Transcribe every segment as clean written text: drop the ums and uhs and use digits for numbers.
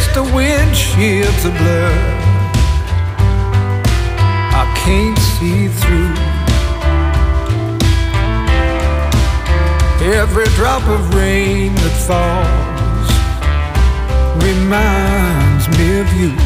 the windshield's a blur. I can't see through. Every drop of rain that falls reminds me of you.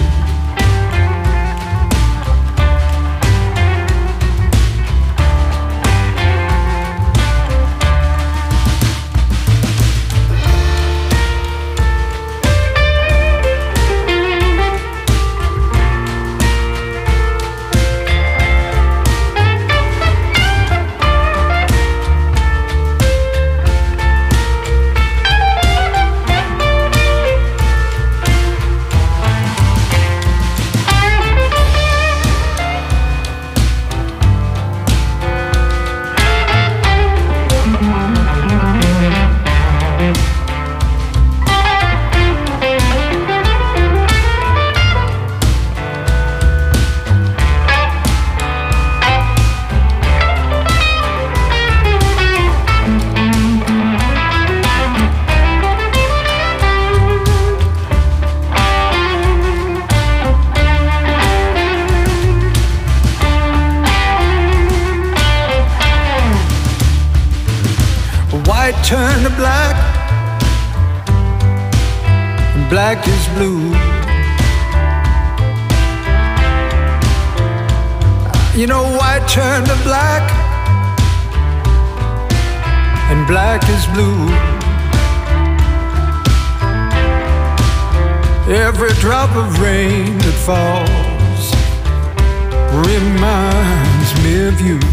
White turned to black, and black is blue. You know, white turned to black, and black is blue. Every drop of rain that falls reminds me of you.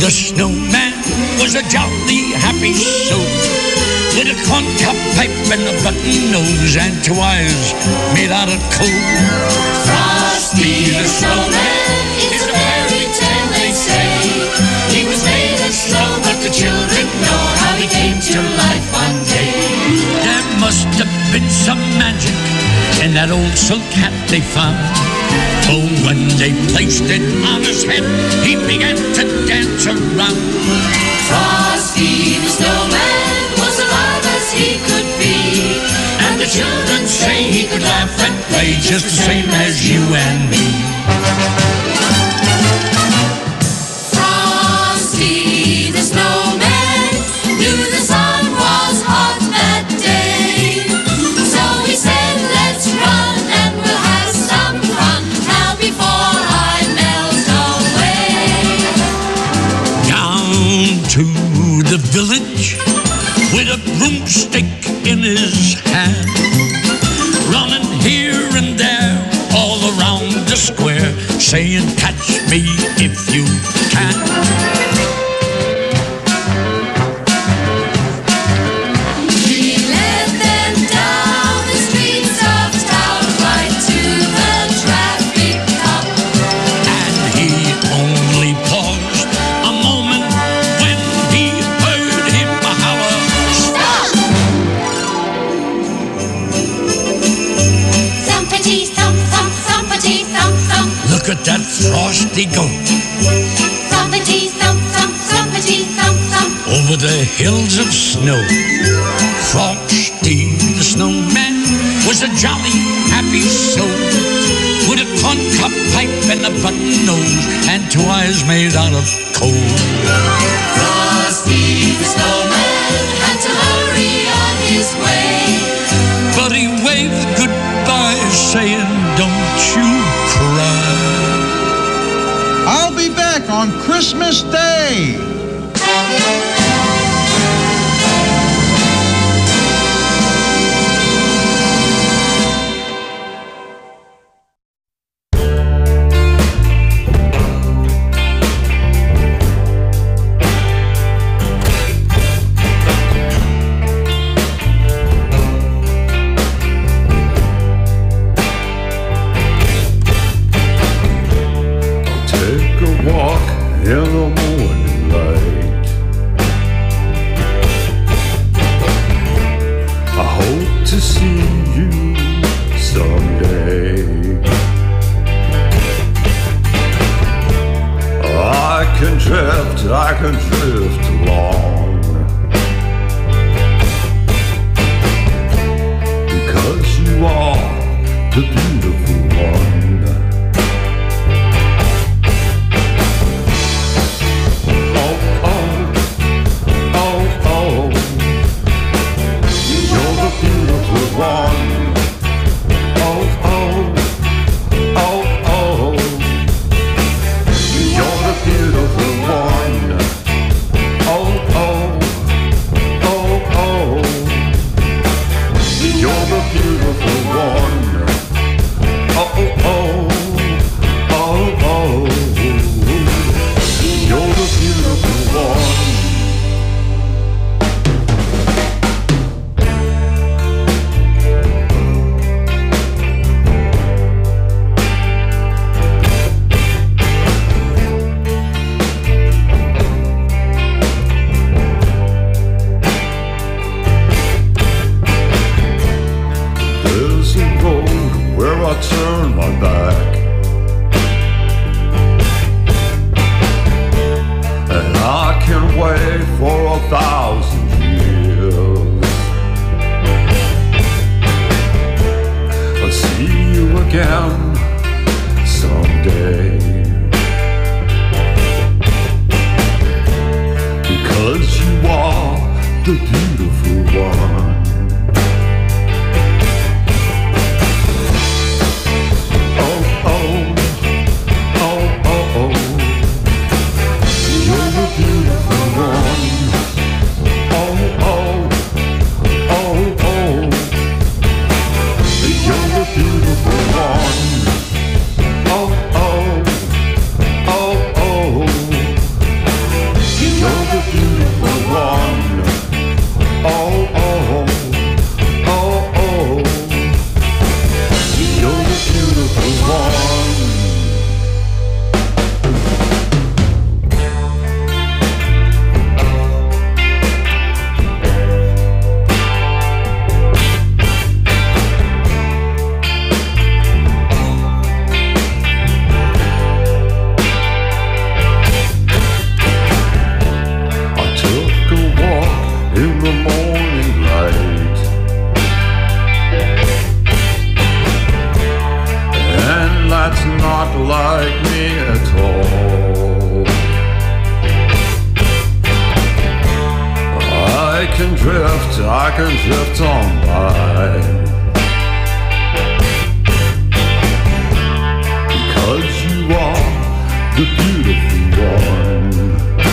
The snowman was a jolly happy soul, with a corncob pipe and a button nose and two eyes made out of coal. Frosty the snowman is a fairy tale, they say. He was made of snow, but the children know how he came to life one day. There must have been some magic in that old silk hat they found. Oh, when they placed it on his head, he began to dance around. Frosty the snowman was alive as he could be, and the children say he could laugh and play just the same as you and me. Frosty the snowman knew the sun was hot that day, so he said, let's run and we'll have some fun now before I melt away. Down to the village with a broomstick in his hand, running here and there all around the square, saying, catch me if you can. He led them down the streets of town, right to the traffic cop. And he only paused a moment when he heard him holler, Stop! Thumpity thump thump, thumpity thump thump. look at that Frosty go Thumpity thump thump, thumpity thump thump. over the hills of snow. Frosty the snowman was a jolly happy soul, with a corncob pipe and a button nose and two eyes made out of coal. Frosty the snowman had to hurry on his way. But he waved goodbye, saying, don't you cry. I'll be back on Christmas Day. Take a walk in the morning light. I hope to see you someday. I can drift along, because you are the beautiful one. Turn my back, and I can wait for 1,000 years. I'll see you again someday, because you are the beautiful one. Beautiful one. beautiful one. In the morning light, and that's not like me at all. I can drift on by, because you are the beautiful one.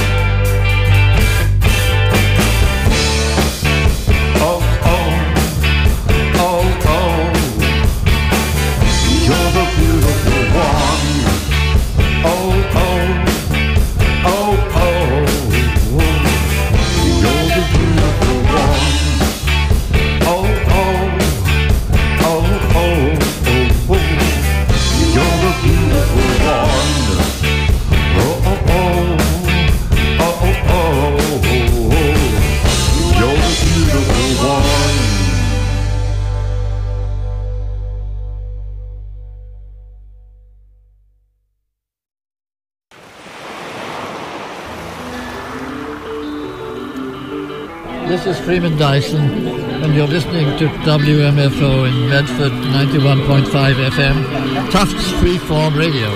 This is Freeman Dyson, and you're listening to WMFO in Medford, 91.5 FM, Tufts Freeform Radio.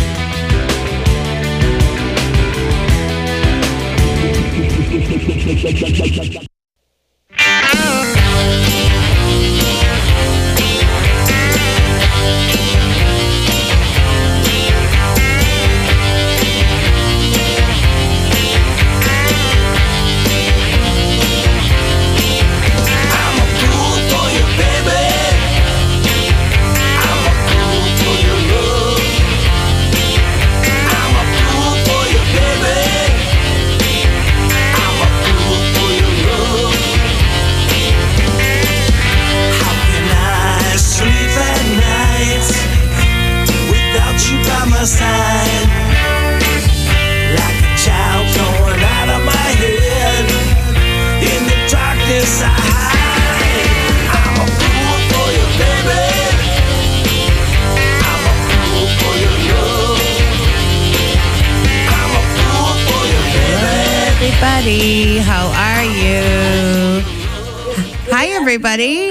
How are you? Hi, everybody.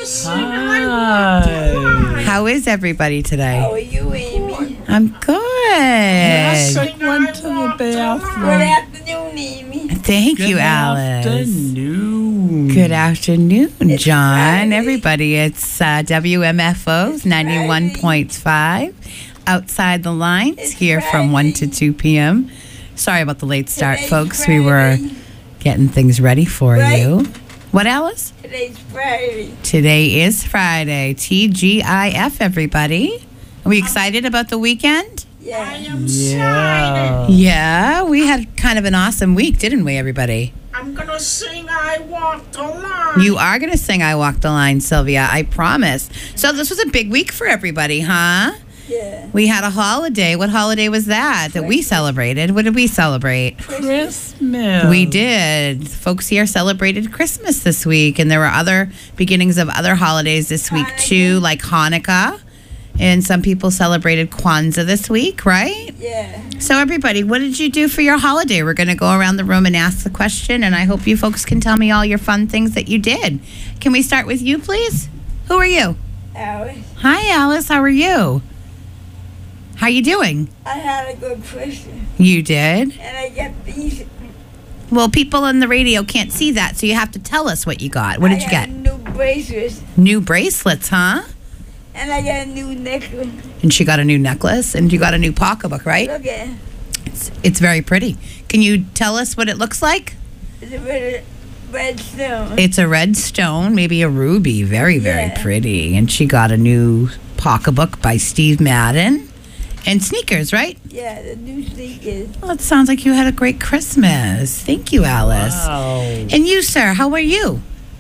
Hi. How is everybody today? How are you, Amy? I'm good. Yes, I went to the bathroom. Good afternoon, Amy. Thank you, Alice. Afternoon. Good afternoon, It's John. Friday. Everybody, it's WMFO's 91.5. Outside the Lines It's here from 1 to 2 p.m. Sorry about the late start, Today's folks. We were Friday. getting things ready for Right. you. What, Alice? Today's Friday. Today is Friday. TGIF, everybody. Are we excited about the weekend? Yeah. Yeah. Yeah, we had kind of an awesome week, didn't we, everybody? I'm gonna sing I Walked the Line. You are going to sing I Walk the Line, Sylvia, I promise. So this was a big week for everybody, huh? Yeah. We had a holiday. What holiday was that we celebrated? What did we celebrate? Christmas. We did. Folks here celebrated Christmas this week, and there were other beginnings of other holidays this week too, like Hanukkah. And some people celebrated Kwanzaa this week, right? Yeah. So everybody, what did you do for your holiday? We're going to go around the room and ask the question, and I hope you folks can tell me all your fun things that you did. Can we start with you, please? Who are you? Alice, Hi, Alice. How are you? How you doing? I had a good Christmas, You did? and I got these. Well, people on the radio can't see that, so you have to tell us what you got. What did you I get? got new bracelets, New bracelets, huh? and I got a new necklace. And she got a new necklace, and you got a new pocketbook, right? Look at it. It's very pretty. Can you tell us what it looks like? It's a red stone. It's a red stone, maybe a ruby. Very, very Yeah. pretty. And she got a new pocketbook by Steve Madden. And sneakers, right? Yeah, the new sneakers. Well, it sounds like you had a great Christmas. Thank you, Alice. Wow. And you, sir, how are you?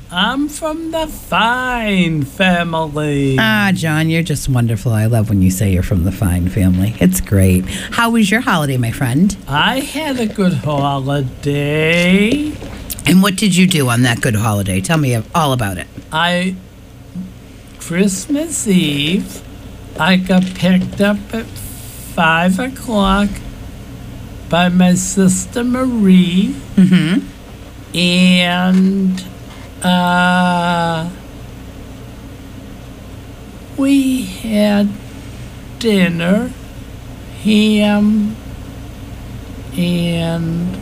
I'm from the Fine family. Ah, John, you're just wonderful. I love when you say you're from the Fine family. It's great. How was your holiday, my friend? I had a good holiday. And what did you do on that good holiday? Tell me all about it. Christmas Eve, I got picked up at 5 o'clock by my sister Marie. Mm-hmm. And we had dinner, ham, and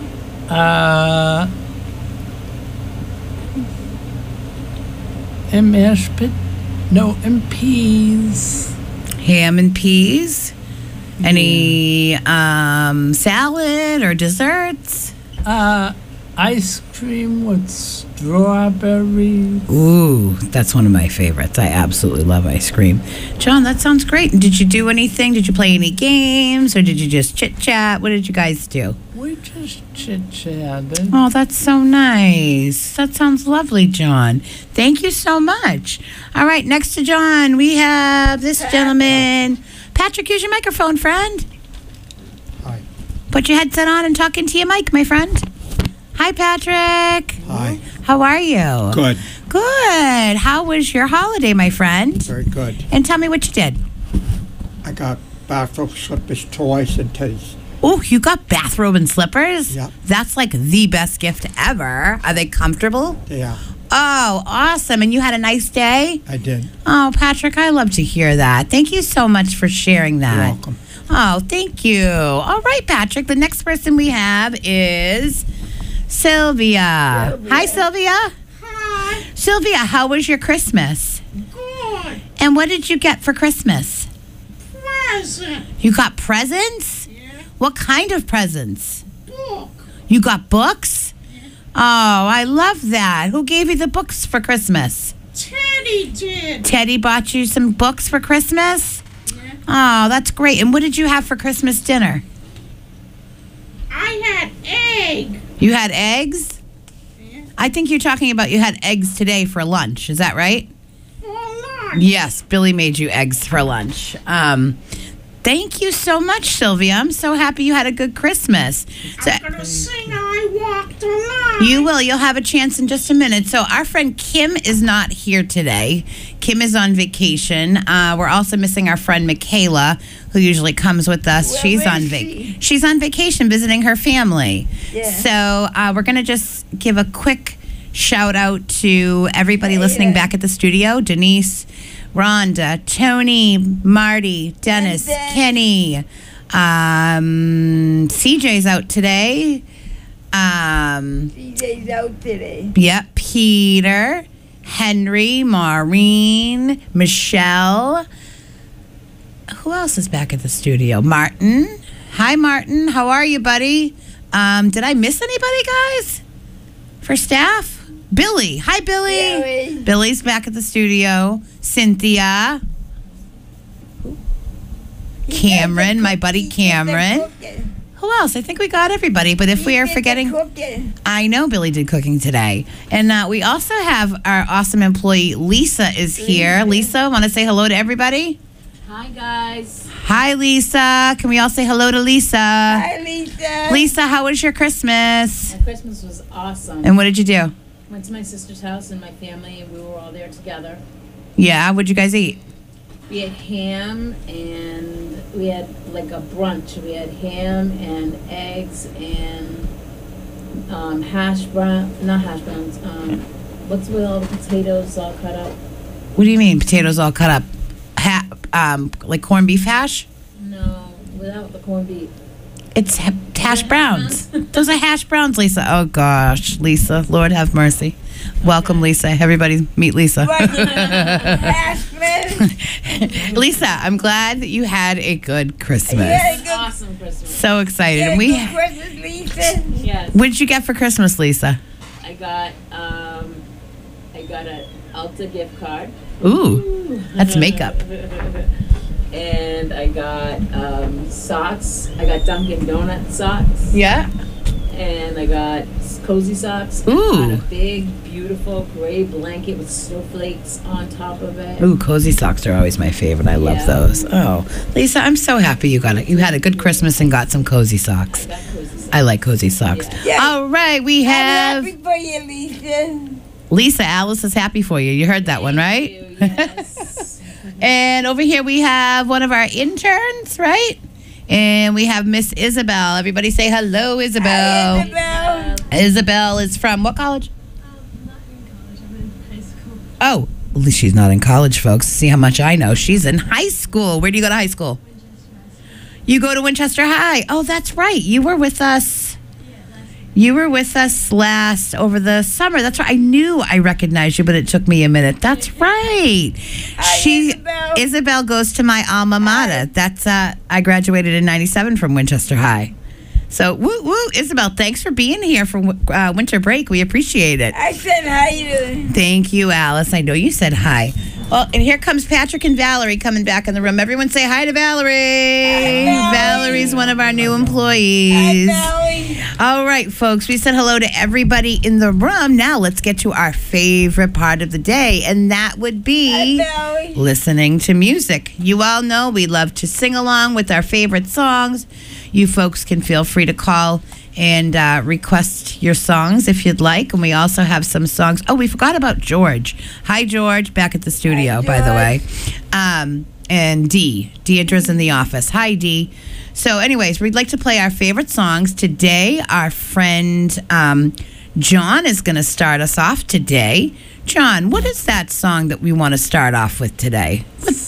and peas. Ham and peas? Any salad or desserts? Ice cream with strawberries. Ooh, that's one of my favorites. I absolutely love ice cream. John, that sounds great. Did you do anything? Did you play any games or did you just chit-chat? What did you guys do? We just chit-chatted. Oh, that's so nice. That sounds lovely, John. Thank you so much. All right, next to John, we have this gentleman. Patrick, use your microphone, friend. Hi. Put your headset on and talk into your mic, my friend. Hi, Patrick. Hi. How are you? Good. Good. How was your holiday, my friend? Very good. And tell me what you did. I got bathrobe, slippers, toys, and teddies. Oh, you got bathrobe and slippers? Yep. That's like the best gift ever. Are they comfortable? Yeah, Oh, awesome. And you had a nice day? I did. Oh, Patrick, I love to hear that. Thank you so much for sharing that. You're welcome. Oh, thank you. All right, Patrick. The next person we have is Sylvia. Hi, Sylvia. Hi. Sylvia, how was your Christmas? Good. And what did you get for Christmas? Present. You got presents? Yeah. What kind of presents? Book. You got books? Oh, I love that. Who gave you the books for Christmas? Teddy did. Teddy bought you some books for Christmas? Yeah. Oh, that's great. And what did you have for Christmas dinner? I had egg. You had eggs? Yeah. I think you're talking about you had eggs today for lunch. Is that right? For lunch. Yes, Billy made you eggs for lunch. Thank you so much, Sylvia. I'm so happy you had a good Christmas. So, I'm gonna sing I Walked the Line. you will. You'll have a chance in just a minute. So our friend Kim is not here today. Kim is on vacation. We're also missing our friend Michaela, who usually comes with us. She's on vacation visiting her family. Yeah. So we're going to just give a quick shout out to everybody listening back at the studio. Denise, Rhonda, Tony, Marty, Dennis, Kenny. CJ's out today. CJ's out today. Yep, Peter, Henry, Maureen, Michelle. Who else is back at the studio? Martin. Hi, Martin. How are you, buddy? Did I miss anybody, guys? For staff? Billy. Hi, Billy. Billy's back at the studio. Cynthia. Cameron, my buddy Cameron. Who else? I think we got everybody, but if we are forgetting... I know Billy did cooking today. And we also have our awesome employee, Lisa, is here. Lisa, want to say hello to everybody? Hi, guys. Hi, Lisa. Can we all say hello to Lisa? Hi, Lisa. Lisa, how was your Christmas? My Christmas was awesome. And what did you do? Went to my sister's house and my family, and we were all there together. Yeah, what'd you guys eat? We had ham, and we had like a brunch. We had ham and eggs and not hash browns. What's with all the potatoes all cut up? What do you mean, potatoes all cut up? Like corned beef hash? No, without the corned beef. It's hash browns. Those are hash browns, Lisa. Oh, gosh, Lisa. Lord have mercy. Welcome, Lisa. Everybody meet Lisa. Lisa, I'm glad that you had a good Christmas. Awesome Christmas. So excited. And Christmas, Lisa. Yes. What did you get for Christmas, Lisa? I got an Ulta gift card. Ooh, that's makeup. And I got socks. I got Dunkin' Donut socks. Yeah. And I got cozy socks. Ooh. On a big, beautiful gray blanket with snowflakes on top of it. Ooh, cozy socks are always my favorite. I love those. Oh, Lisa, I'm so happy you got it. You had a good Christmas and got some cozy socks. I got cozy socks. I like cozy socks. Yeah. All right, we have I'm happy for you, Lisa. Lisa. Alice is happy for you. You heard that one, right? Yes. And over here we have one of our interns, right? And we have Miss Isabel. Everybody say hello, Isabel. Isabel. Isabel is from what college? Not in college. I'm in high school. Oh, at least she's not in college, folks. See how much I know. She's in high school. Where do you go to high school? You go to Winchester High. Oh, that's right. You were with us. You were with us last over the summer. That's right. I knew I recognized you, but it took me a minute. That's right. Isabel goes to my alma mater. That's I graduated in '97 from Winchester High. So woo woo, Isabel. Thanks for being here for winter break. We appreciate it. I said hi to Thank you, Alice. I know you said hi. Well, and here comes Patrick and Valerie coming back in the room. Everyone say hi to Valerie. Hi, Valerie. Valerie's one of our new employees. All right, folks, we said hello to everybody in the room. Now let's get to our favorite part of the day, and that would be listening to music. You all know we love to sing along with our favorite songs. You folks can feel free to call and request your songs if you'd like. And we also have some songs. Oh, we forgot about George. Hi, George, back at the studio, by the way. And Dee. Deidre's in the office. Hi, Dee. So anyways, we'd like to play our favorite songs. Today, our friend John is going to start us off today. John, what is that song that we want to start off with today?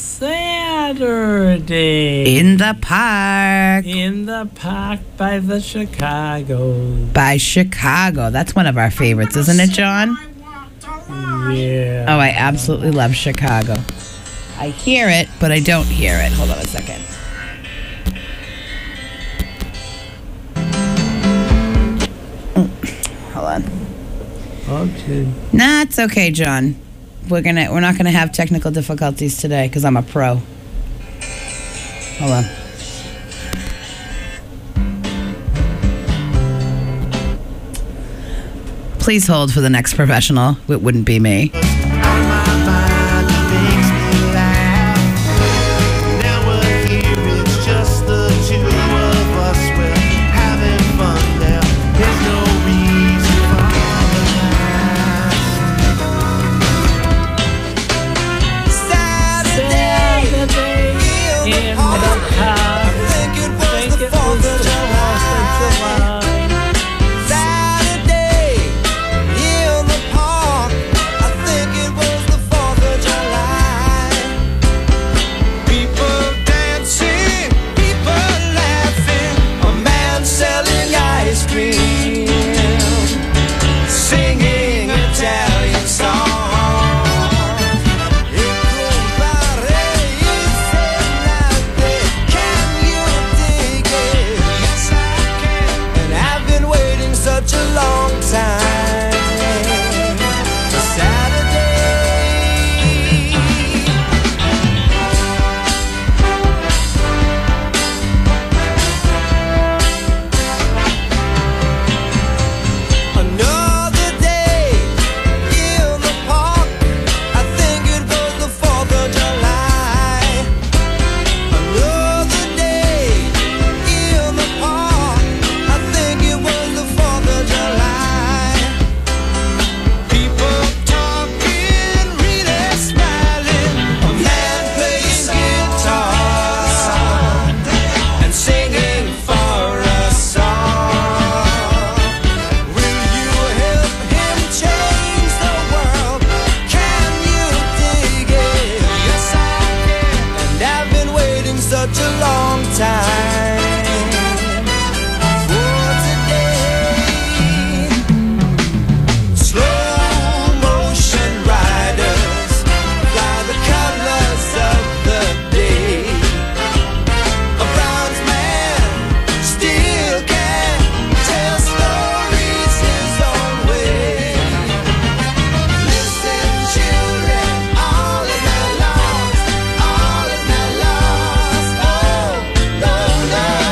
Saturday. In the Park. In the Park by the Chicago. By Chicago. That's one of our favorites, isn't it, John? Yeah. Oh, I absolutely love Chicago. I hear it, but I don't hear it. Hold on a second. Hold on. Okay. Nah, it's okay, John. We're not gonna have technical difficulties today because I'm a pro. Hold on. Please hold for the next professional. It wouldn't be me. Oh,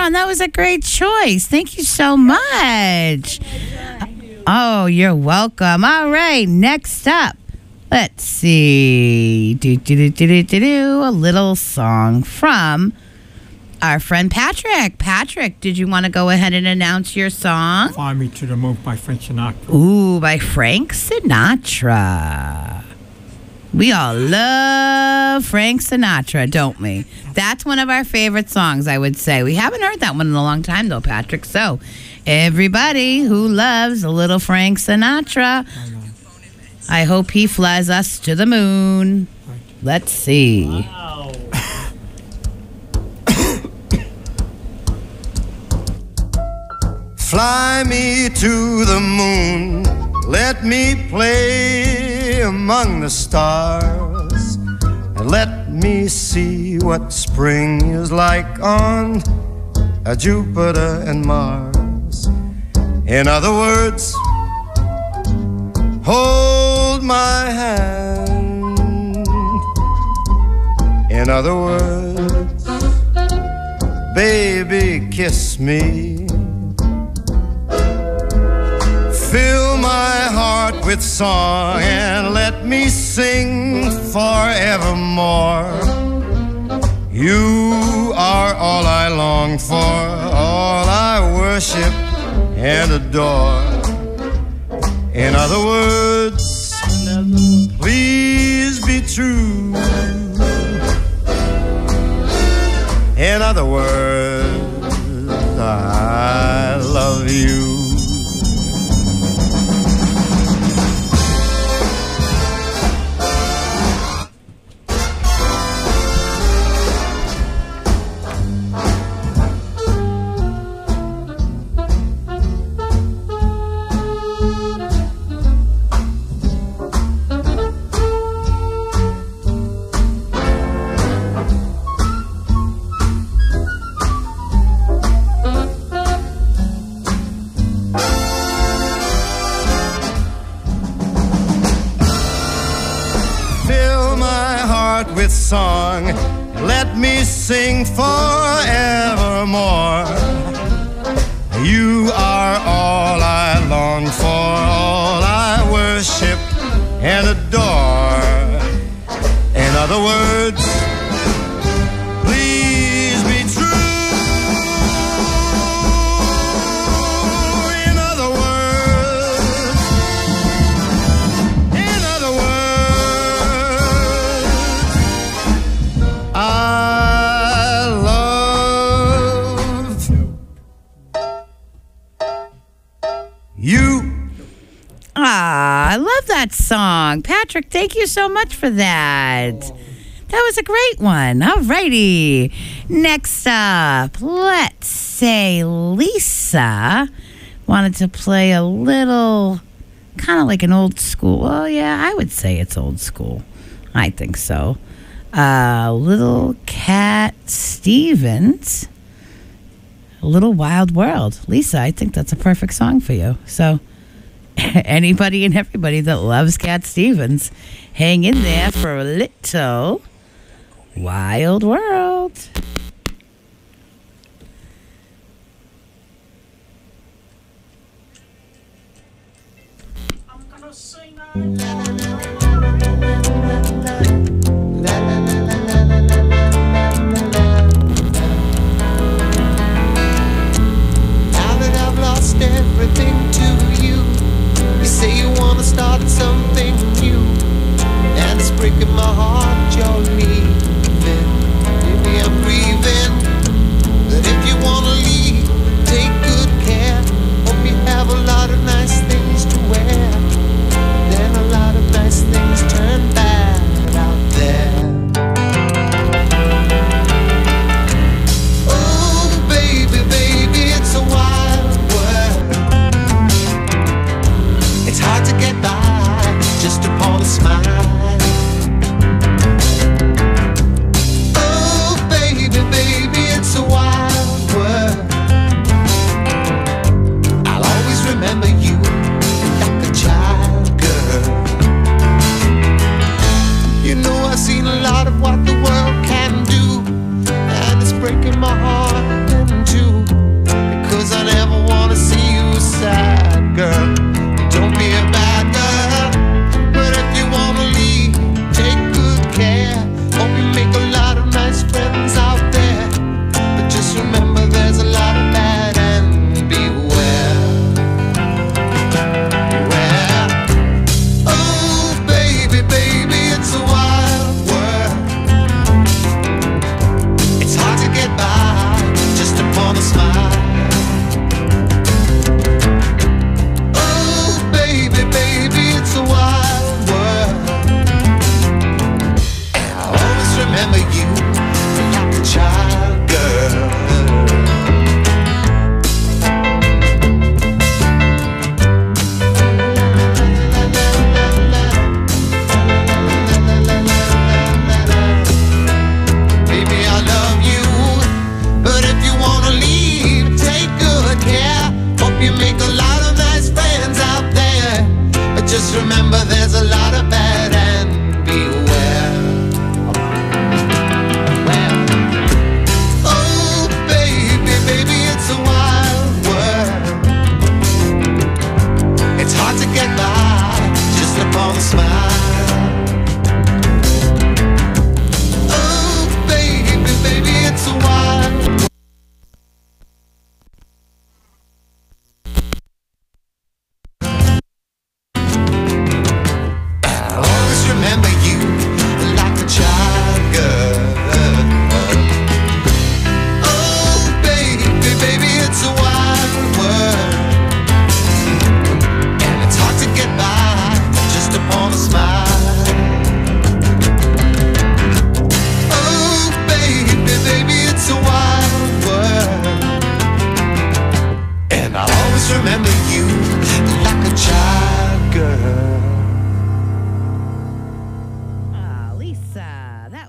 Ron, that was a great choice. Thank you so much. Oh, you're welcome. All right, next up. Let's see. A little song from our friend Patrick. Patrick, did you want to go ahead and announce your song? Fly Me to the Moon by Frank Sinatra. Ooh, by Frank Sinatra. We all love Frank Sinatra, don't we? That's one of our favorite songs, I would say. We haven't heard that one in a long time, though, Patrick. So, everybody who loves a little Frank Sinatra, I hope he flies us to the moon. Let's see. Wow. Fly me to the moon, let me play among the stars, and let me see what spring is like on Jupiter and Mars. In other words, hold my hand. In other words, baby, kiss me. Fill my heart with song and let me sing forevermore. You are all I long for, all I worship and adore. In other words, please be true. In other words, I love you. With song, let me sing forevermore. You are all I long for, all I worship and adore. In other words, please be true. In other words, I love you. I love that song. Patrick, thank you so much for that. That was a great one. All righty. Next up, let's say Lisa wanted to play a little, kind of like an old school. Well, yeah, I would say it's old school. I think so. Little Cat Stevens, Little Wild World. Lisa, I think that's a perfect song for you. So anybody and everybody that loves Cat Stevens, hang in there for a little Wild World. I'm gonna sing everything to you. You say you wanna start something new, and it's breaking my heart you're leaving. Maybe I'm grieving that if you wanna leave, take good care. Hope you have a lot of nice things to wear, then a lot of nice things turn bad out there. Oh baby, baby, it's a wild world. It's hard to get by just upon a smile. Oh baby, baby, it's a wild world. I'll always remember you like a child girl. You know I've seen a lot of what the world can do, and it's breaking my heart in two.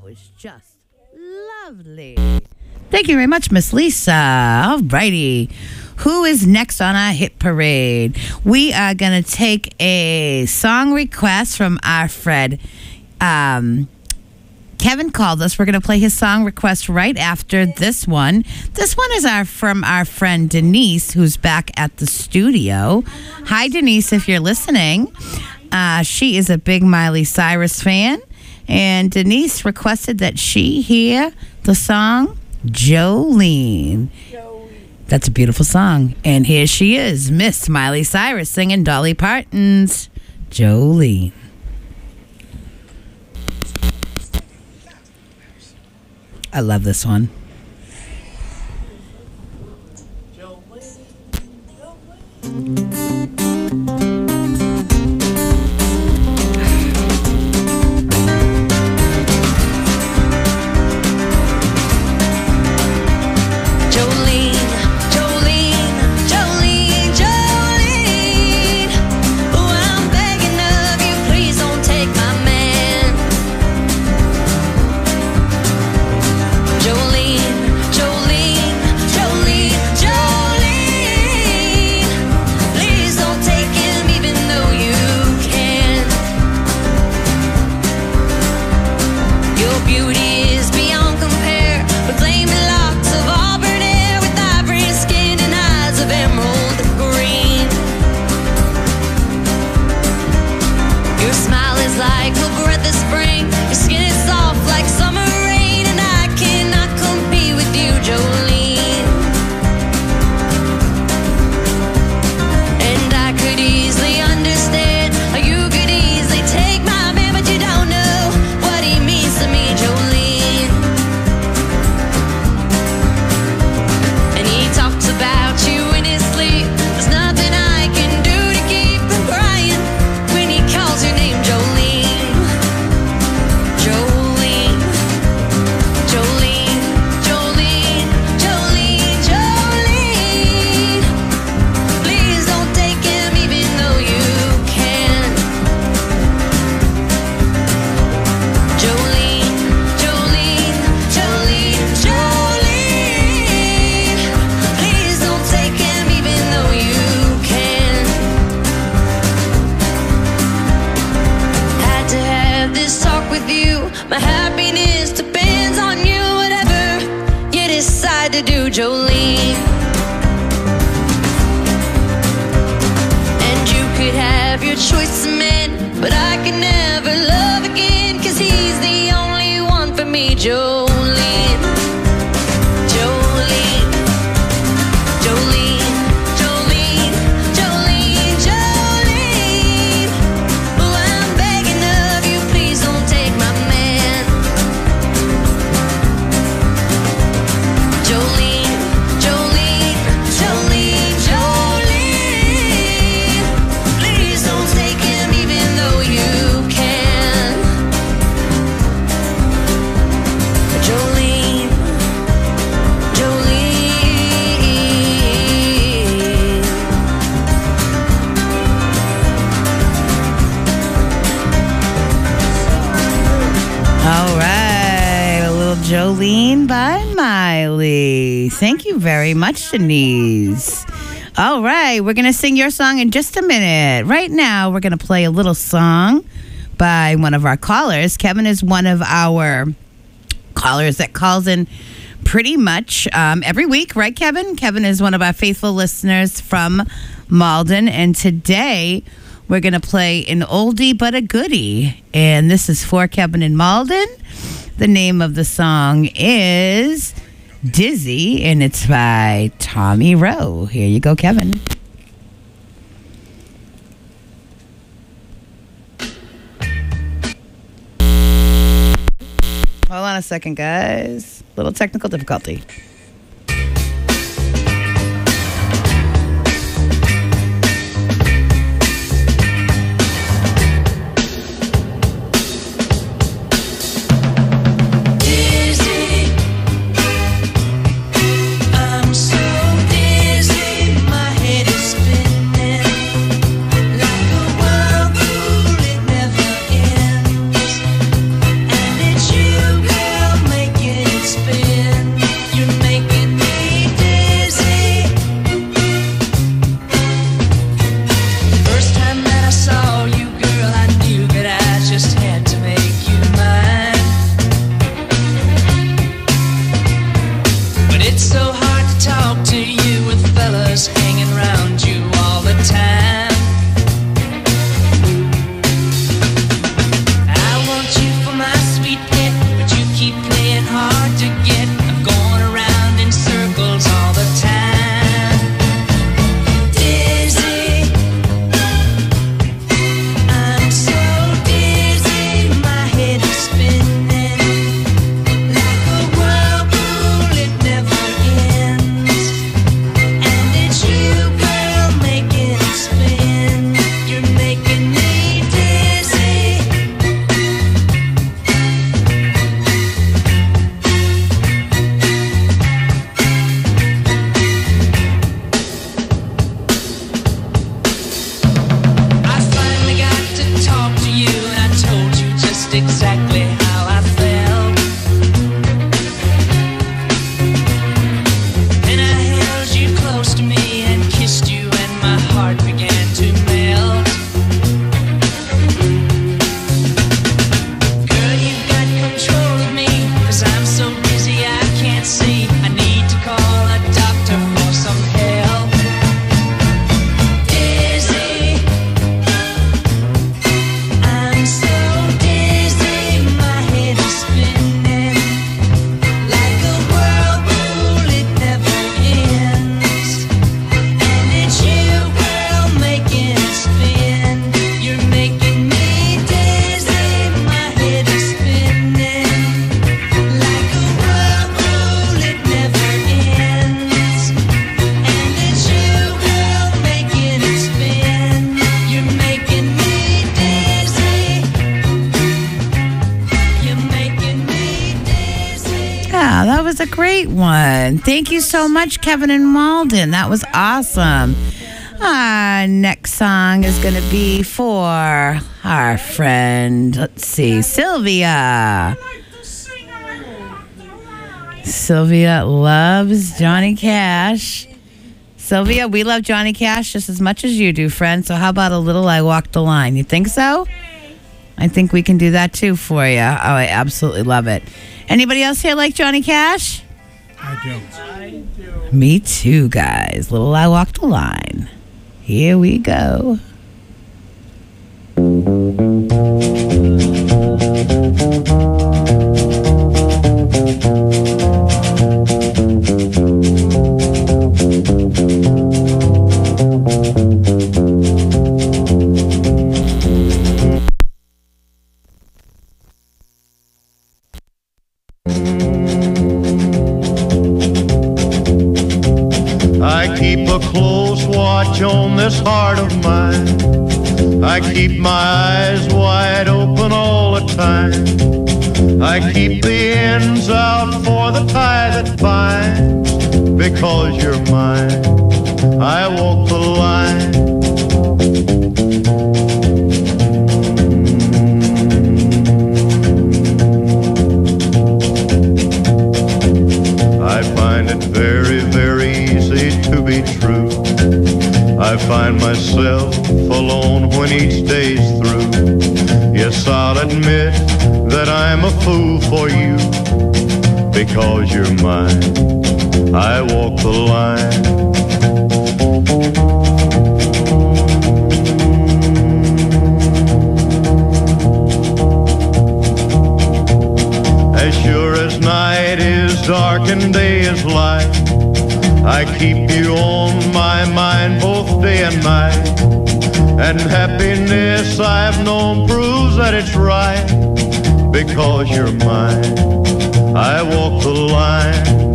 was just lovely. Thank you very much, Miss Lisa. All righty. Who is next on our hit parade? We are going to take a song request from our friend. Kevin called us. We're going to play his song request right after this one. This one is from our friend Denise, who's back at the studio. Hi, Denise, if you're listening. She is a big Miley Cyrus fan. And Denise requested that she hear the song Jolene. That's a beautiful song. And here she is, Miss Miley Cyrus singing Dolly Parton's Jolene. I love this one. Jolene. And you could have your choice of men, but I could never love again, 'cause he's the only one for me, Jolene. Jolene. Jolene. Jolene. Jolene. Jolene. Oh, I'm begging of you, please don't take my man. Jolene. Jolene by Miley. Thank you very much, Denise. All right, we're going to sing your song in just a minute. Right now, we're going to play a little song by one of our callers. Kevin is one of our callers that calls in pretty much every week, right, Kevin? Kevin is one of our faithful listeners from Malden, and today we're going to play an oldie but a goodie, and this is for Kevin in Malden. The name of the song is Dizzy, and it's by Tommy Rowe. Here you go, Kevin. Hold on a second, guys. Little technical difficulty. You exactly how I felt. Then I held you close to me and kissed you, and my heart began to melt. Girl, you've got control of me, 'cause I'm so dizzy I can't see. I need to call a doctor for some help. Dizzy, I'm so dizzy, my head is spinning like a whirlpool, it never ends. And it's you, girl, making it spin. You're making me dizzy, my head is spinning like a whirlpool, it never ends. And it's you, girl, making it spin. You're making me dizzy. You're making me dizzy. Yeah, that was a great one. Thank you so much, Kevin and Malden. That was awesome. Next song is going to be for our friend, let's see, Sylvia. Sylvia loves Johnny Cash. Sylvia, we love Johnny Cash just as much as you do, friend. So how about a little I Walked the Line? You think so? I think we can do that too for you. Oh, I absolutely love it. Anybody else here like Johnny Cash? I do. Me too, guys. Little I Walked the Line. Here we go. I keep a close watch on this heart of mine. I keep my eyes wide open all the time. I keep the ends out for the tie that binds. Because you're mine, I walk the line. I find it very, very easy to be true. I find myself alone when each day's through. Yes, I'll admit that I'm a fool for you. Because you're mine, I walk the line. As sure as night is dark and day is light, I keep you on my mind both day and night. And happiness I've known proves that it's right. Because you're mine, I walk the line.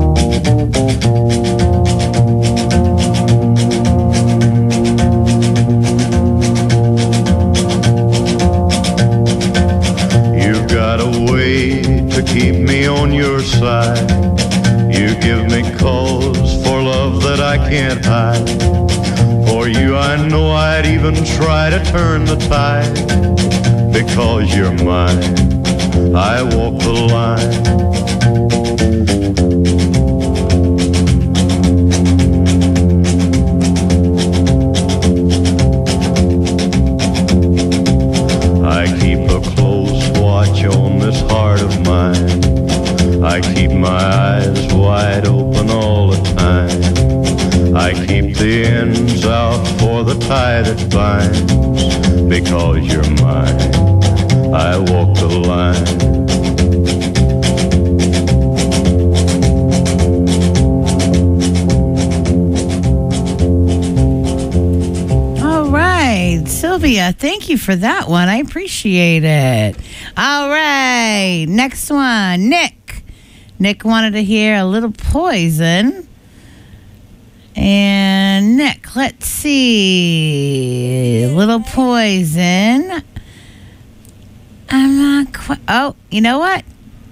You've got a way to keep me on your side. You give me cause for love that I can't hide. For you I know I'd even try to turn the tide. Because you're mine, I walk the line. I keep a close watch on this heart of mine. I keep my eyes wide open all the time. I keep the ends out for the tie that binds. Because you're mine, I walk the line. All right, Sylvia, thank you for that one. I appreciate it. All right, next one, Nick. Nick wanted to hear a little Poison. And Nick, let's see. Little Poison. I'm not quite. Oh, you know what?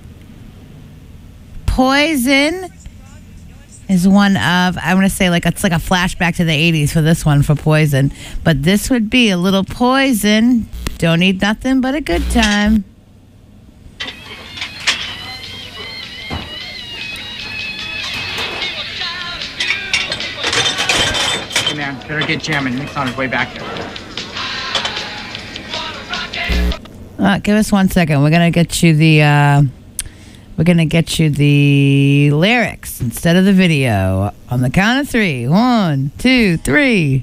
Poison is one of, I'm going to say it's like a flashback to the 80s for this one, for Poison. But this would be a little Poison. Don't need nothing but a good time. man. Better get jamming. Nick's on his way back there. Give us 1 second. We're gonna get you the lyrics instead of the video on the count of 3. 1, 2, 3.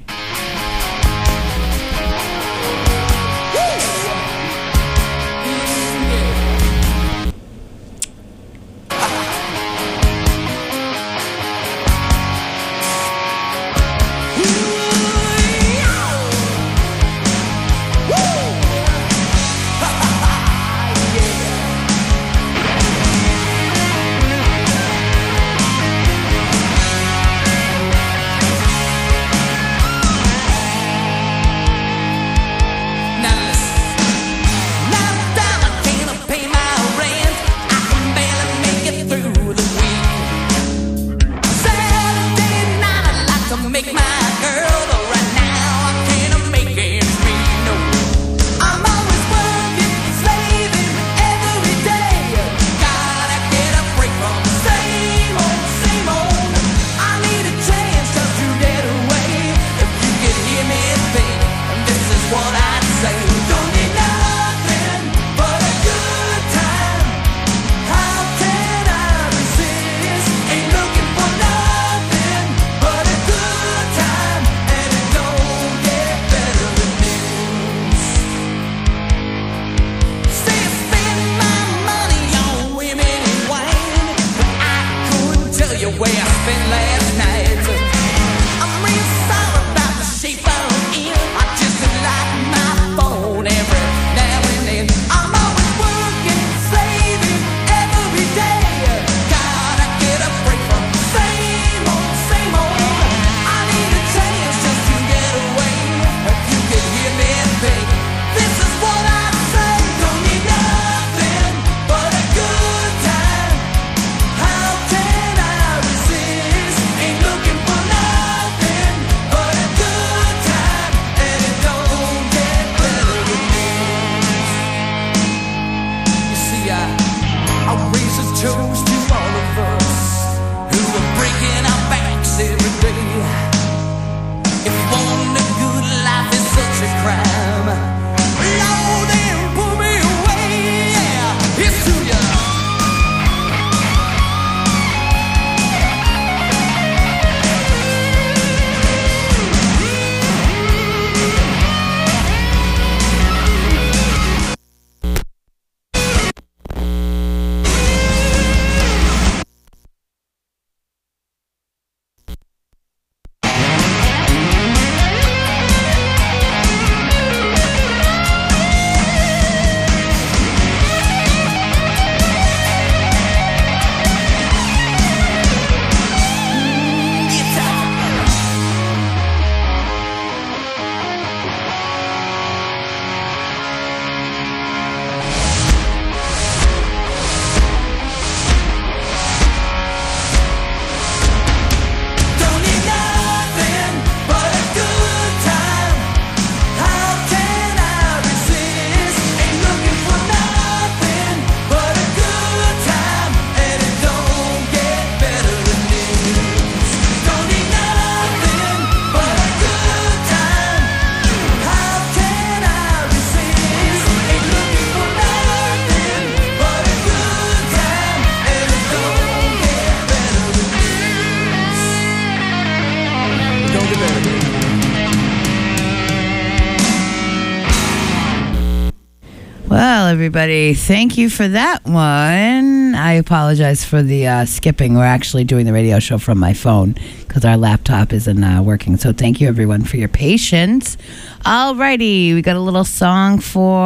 Well, everybody, thank you for that one. I apologize for the skipping. We're actually doing the radio show from my phone because our laptop isn't working. So thank you, everyone, for your patience. Alrighty, we got a little song for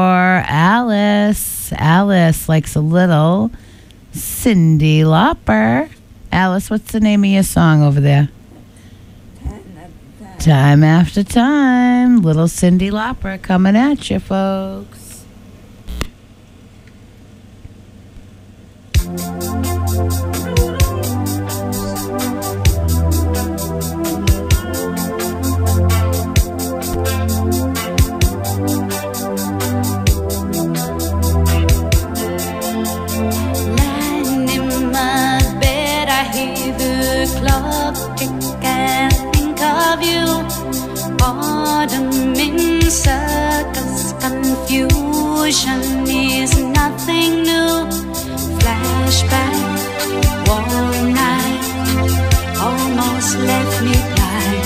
Alice. Alice likes a little Cyndi Lauper. Alice, what's the name of your song over there? Time After Time. Little Cyndi Lauper coming at you, folks. Lying in my bed, I hear the clock tick and think of you. Autumn in circus, confusion is nothing new. Flashback, warm night, almost left me blind.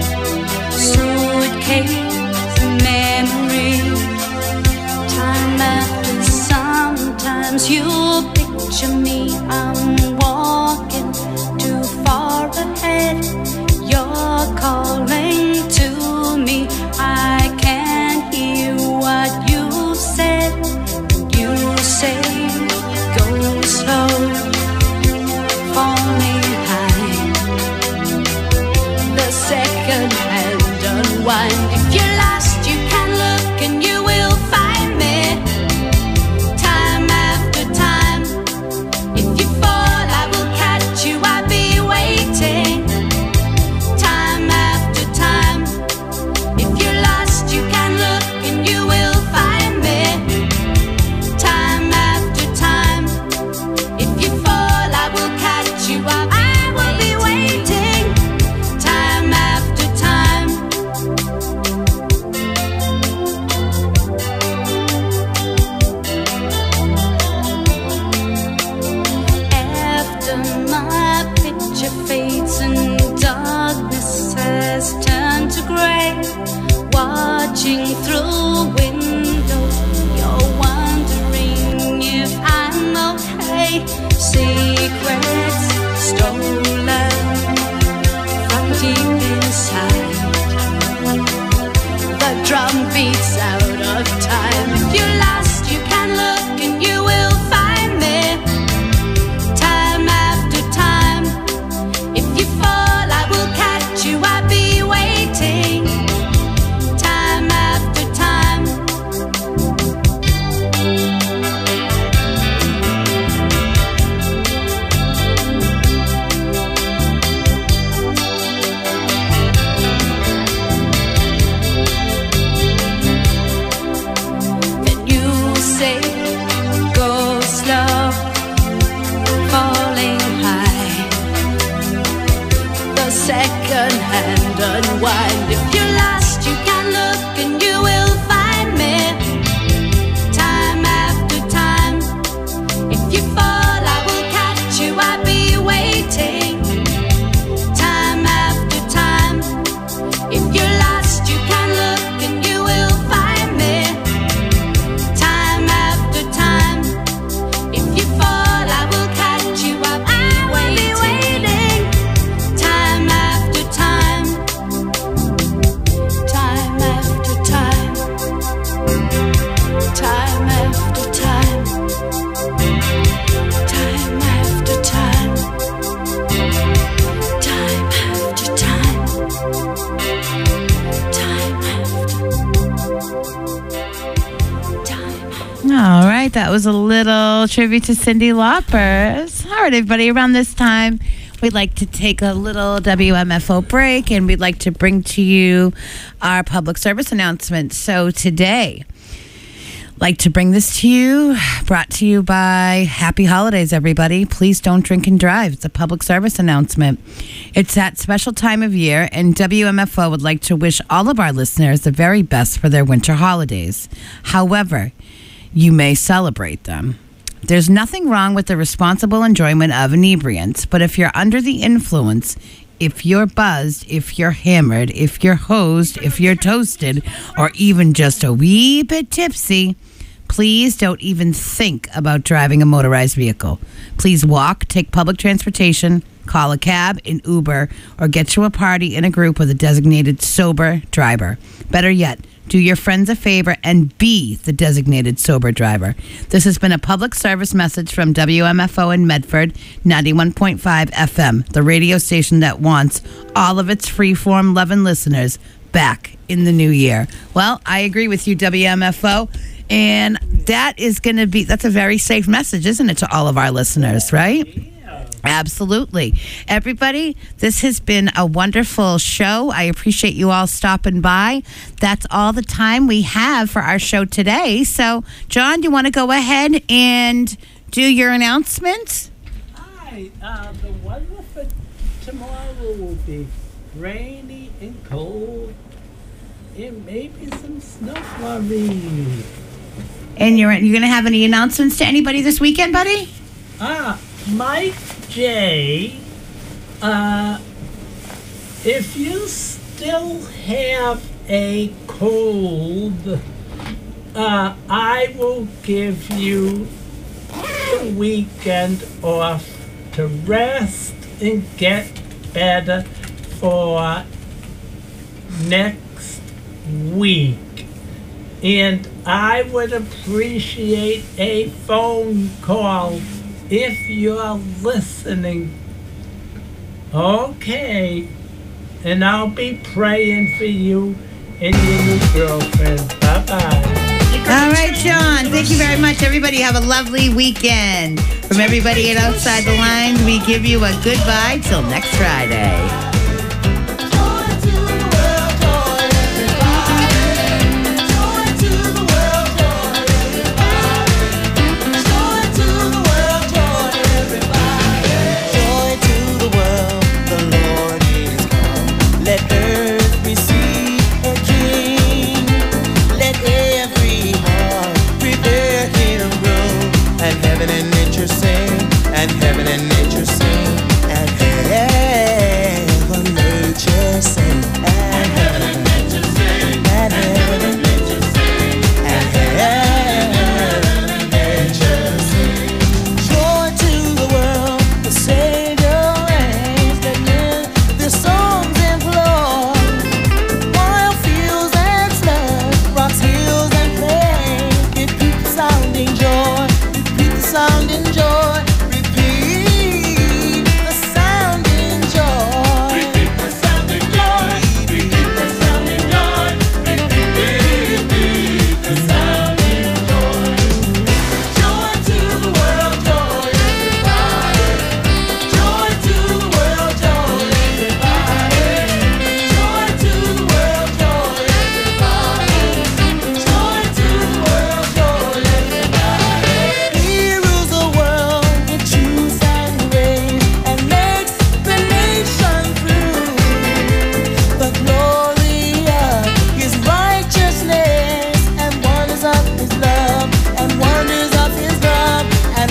Suitcase, memory, time after sometimes you picture me. I'm walking too far ahead. You're calling to me. I can't hear what you said. You say go slow, falling high. The second hand unwind. If you're lost, you can look and you will find me. Time after time. If you fall, I will catch you. I'll be waiting. Time after time. If you're lost, you can look and you will find me. Time after time. If you fall, I will catch you. I will be waiting. Time after time. After my picture fades and darkness has turned to gray, watching through window, you're wondering if I'm okay. Secrets stolen from deep inside. The drum beats out of time. If you're lost, you can look and you will find me. Time after time. If you fall, I will catch you. I'll be waiting. Time after time. Then you say go slow, falling high. The second hand unwind. If you're lost, you can look and you will find me. Time after time. If you fall, I will catch you. I'll be waiting. Time after time. If you're lost, you can look and you will find me. Time after time. If you fall, I will catch you. I will be waiting. Time after time. Time after time. Time after time. Time after time. Time after time. Time after. All right, that was a little tribute to Cyndi Lauper's. All right, everybody, around this time, we'd like to take a little WMFO break, and we'd like to bring to you our public service announcement. So today, like to bring this to you, brought to you by Happy Holidays, everybody. Please don't drink and drive. It's a public service announcement. It's that special time of year, and WMFO would like to wish all of our listeners the very best for their winter holidays. However, you may celebrate them. There's nothing wrong with the responsible enjoyment of inebriants, but if you're under the influence, if you're buzzed, if you're hammered, if you're hosed, if you're toasted, or even just a wee bit tipsy, please don't even think about driving a motorized vehicle. Please walk, take public transportation, call a cab, an Uber, or get to a party in a group with a designated sober driver. Better yet, do your friends a favor and be the designated sober driver. This has been a public service message from WMFO in Medford, 91.5 FM, the radio station that wants all of its freeform loving listeners back in the new year. Well, I agree with you, WMFO. And that is going to be, that's a very safe message, isn't it, to all of our listeners, right? Absolutely. Everybody, this has been a wonderful show. I appreciate you all stopping by. That's all the time we have for our show today. So, John, you want to go ahead and do your announcements? Hi. The weather for tomorrow will be rainy and cold. and maybe some snow flurries. And you're going to have any announcements to anybody this weekend, buddy? Mike J, if you still have a cold, I will give you the weekend off to rest and get better for next week. And I would appreciate a phone call if you're listening. Okay. And I'll be praying for you and your new girlfriend. Bye-bye. All right, Sean. Thank you very much. Everybody have a lovely weekend. From everybody at Outside the Lines, we give you a goodbye till next Friday. And heaven and nature sing,